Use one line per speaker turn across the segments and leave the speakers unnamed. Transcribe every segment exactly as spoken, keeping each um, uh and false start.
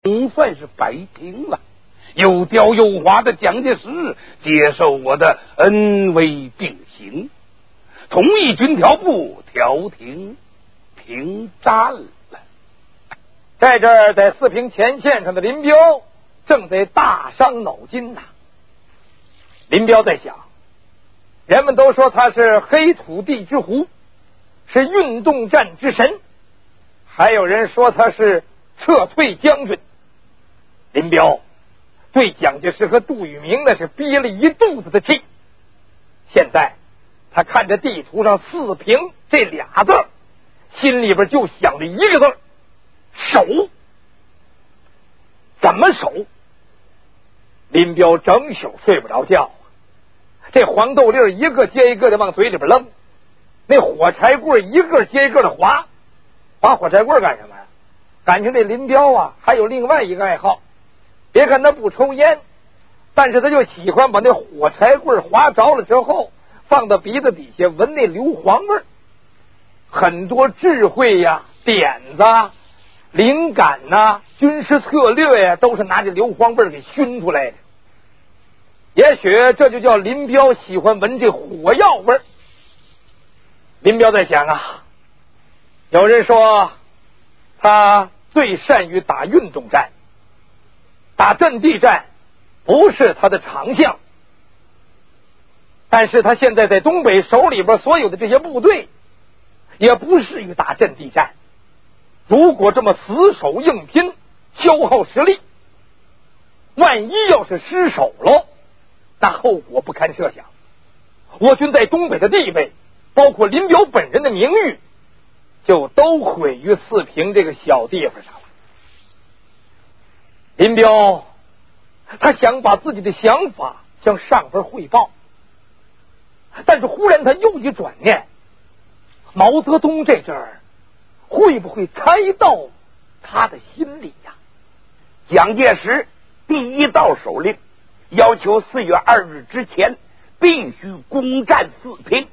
总算是摆平了。又雕又花的蒋介石接受我的恩威并行，同意军调部调停停战了。
在这儿，在四平前线上的林彪正在大伤脑筋呐。林彪在想，人们都说他是黑土地之狐，是运动战之神，还有人说他是撤退将军。林彪对蒋介石和杜聿明那是憋了一肚子的气。现在他看着地图上四平这俩字，心里边就想着一个字：守。怎么守？林彪整宿睡不着觉，这黄豆粒一个接一个的往嘴里边扔，那火柴棍一个接一个的划。划火柴棍干什么呀？感情这林彪啊还有另外一个爱好，别看他不抽烟，但是他就喜欢把那火柴棍划着了之后放到鼻子底下闻那硫磺味儿。很多智慧呀、点子、灵感呐、啊、军事策略呀，都是拿着硫磺味儿给熏出来的。也许这就叫林彪喜欢闻这火药味儿。林彪在想啊，有人说他最善于打运动战，打阵地战不是他的长项，但是他现在在东北手里边所有的这些部队也不适于打阵地战。如果这么死守硬拼，消耗实力，万一要是失守了，那后果不堪设想。我军在东北的地位，包括林彪本人的名誉，就都毁于四平这个小地方上了。林彪他想把自己的想法向上边汇报，但是忽然他又一转念，毛泽东这阵儿会不会猜到他的心里呀？
蒋介石第一道手令要求四月二日之前必须攻占四平。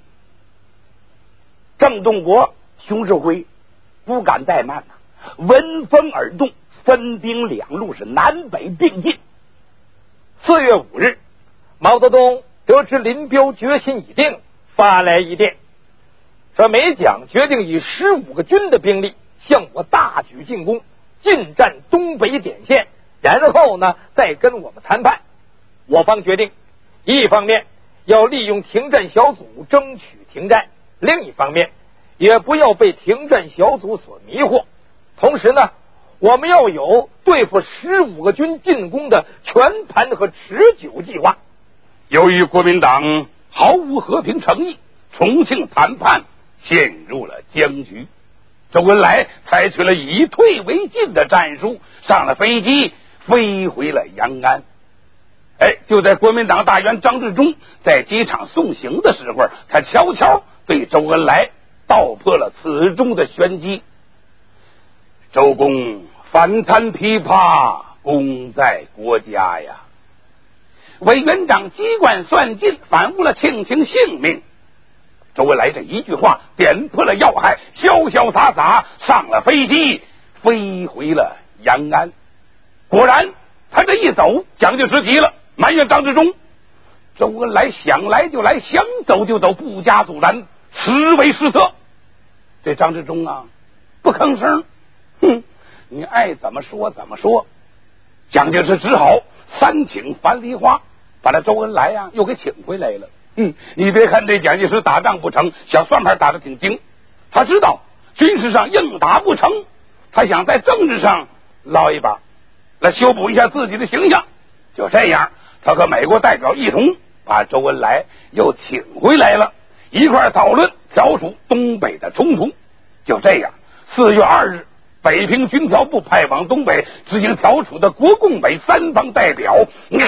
郑洞国、熊式辉不敢怠慢呐、啊，闻风而动，分兵两路是南北并进。
四月五日，毛泽东得知林彪决心已定，发来一电，说美蒋决定以十五个军的兵力向我大举进攻，进占东北点线，然后呢再跟我们谈判。我方决定，一方面要利用停战小组争取停战，另一方面也不要被停战小组所迷惑。同时呢，我们要有对付十五个军进攻的全盘和持久计划。
由于国民党毫无和平诚意，重庆谈判陷入了僵局。周恩来采取了以退为进的战术，上了飞机飞回了延安。哎，就在国民党大员张治中在机场送行的时候，他悄悄对周恩来道破了此中的玄机。周公反贪琵琶，功在国家呀！委员长机关算尽，反误了庆庆性命。周恩来这一句话点破了要害，潇潇洒洒上了飞机，飞回了延安。果然，他这一走，蒋介石急了，埋怨张治中。周恩来想来就来，想走就走，不加阻拦，实为失策。这张治中啊，不吭声，哼，你爱怎么说怎么说。蒋介石只好三请樊梨花，把这周恩来呀、啊、又给请回来了。嗯，你别看这蒋介石打仗不成，小算盘打得挺精。他知道军事上硬打不成，他想在政治上捞一把，来修补一下自己的形象。就这样，他和美国代表一同把周恩来又请回来了，一块讨论调处东北的冲突。就这样，四月二日，北平军调部派往东北执行调处的国共美三方代表、嗯、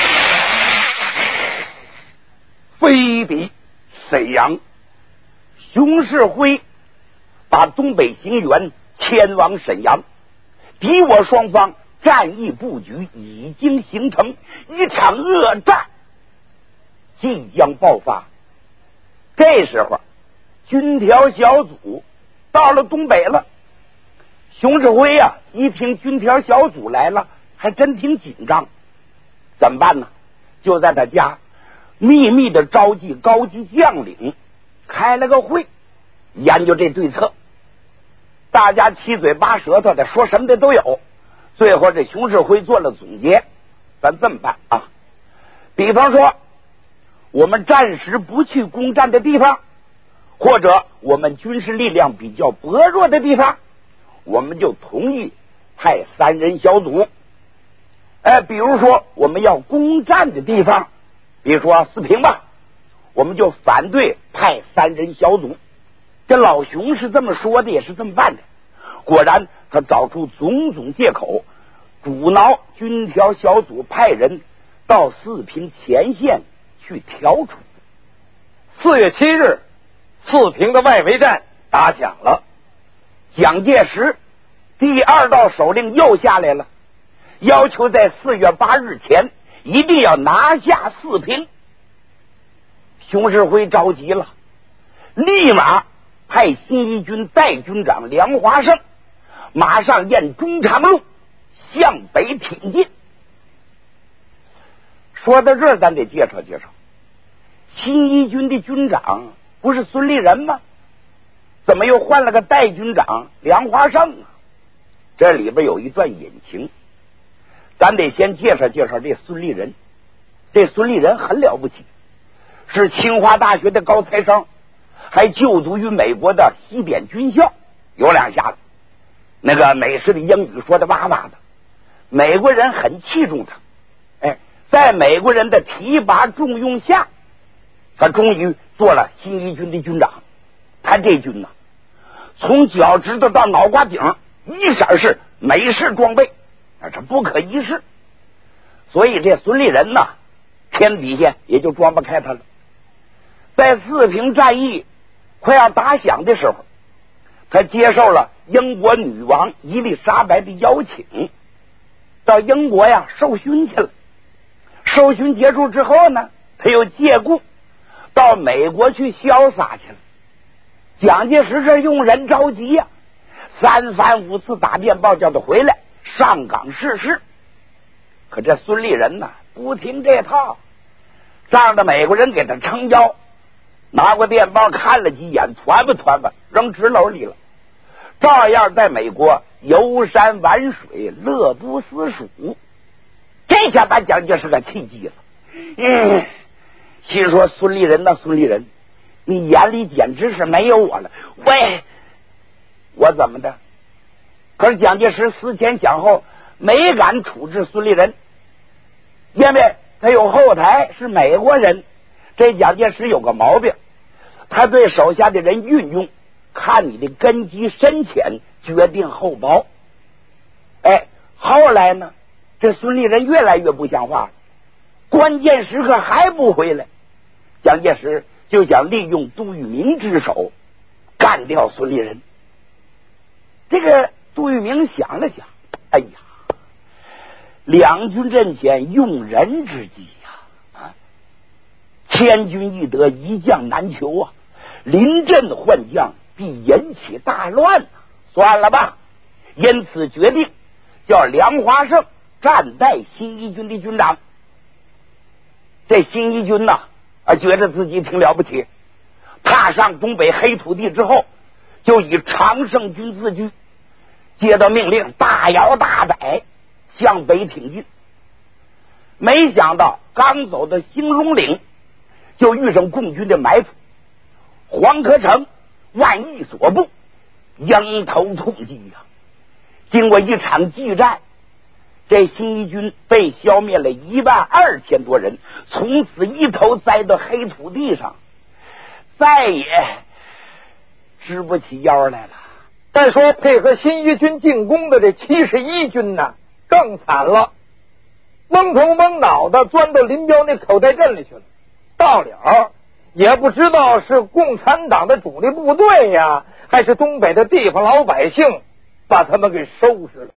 飞抵沈阳。
熊式辉把东北行员迁往沈阳，敌我双方战役布局已经形成，一场恶战即将爆发。这时候军调小组到了东北了， 熊指挥呀、啊，一听军调小组来了，还真挺紧张。怎么办呢？就在他家秘密的召集高级将领，开了个会，研究这对策。大家七嘴八舌头的说什么的都有。最后这熊指挥做了总结，咱这么办啊？比方说，我们暂时不去攻占的地方，或者我们军事力量比较薄弱的地方，我们就同意派三人小组。哎，比如说我们要攻占的地方，比如说四平吧，我们就反对派三人小组。这老熊是这么说的，也是这么办的。果然，他找出种种借口，阻挠军调小组派人到四平前线去调处。
四月七日，四平的外围战打响了。
蒋介石第二道手令又下来了，要求在四月八日前一定要拿下四平。熊式辉着急了，立马派新一军代军长梁华胜马上沿中长路向北挺进。说到这儿，咱得介绍介绍，新一军的军长不是孙立人吗？怎么又换了个代军长梁华胜啊？这里边有一段隐情，咱得先介绍介绍这孙立人。这孙立人很了不起，是清华大学的高材生，还就读于美国的西点军校，有两下子。那个美式的英语说的哇哇的，美国人很器重他。哎，在美国人的提拔重用下，他终于做了新一军的军长。他这军呢，从脚趾头到脑瓜顶一色是美式装备，这不可一世。所以这孙立人呢，天底下也就装不开他了。在四平战役快要打响的时候，他接受了英国女王伊丽莎白的邀请，到英国呀受勋去了。受勋结束之后呢，他又借故到美国去潇洒去了。蒋介石这用人着急呀、啊，三番五次打电报叫他回来上岗试试。可这孙立人呢，不听这套，仗着美国人给他撑腰，拿过电报看了几眼，团吧团吧扔纸篓里了，照样在美国游山玩水，乐不思蜀。这下把蒋介石给气急了，嗯，心说孙立人呐，孙立人，你眼里简直是没有我了。喂，我怎么的？可是蒋介石思前想后，没敢处置孙立人，因为他有后台，是美国人。这蒋介石有个毛病，他对手下的人运用看你的根基深浅，决定后报。哎，后来呢，这孙立人越来越不像话了，关键时刻还不回来。蒋介石就想利用杜聿明之手干掉孙立人。这个杜聿明想了想，哎呀，两军阵前用人之际呀、啊，千军易得，一将难求啊！临阵换将必引起大乱、啊、算了吧，因此决定叫梁华胜暂代新一军的军长。这新一军呐、啊，啊，觉得自己挺了不起，踏上东北黑土地之后，就以常胜军自居，接到命令大摇大摆向北挺进。没想到刚走到兴隆岭，就遇上共军的埋伏，黄克诚万亿所部，迎头痛击呀、啊！经过一场激战，这新一军被消灭了一万二千多人，从此一头栽到黑土地上，再也直不起腰来了。
再说配合新一军进攻的这七十一军呢，更惨了，蒙头蒙脑的钻到林彪那口袋阵里去了，到了也不知道是共产党的主力部队呀，还是东北的地方老百姓把他们给收拾了。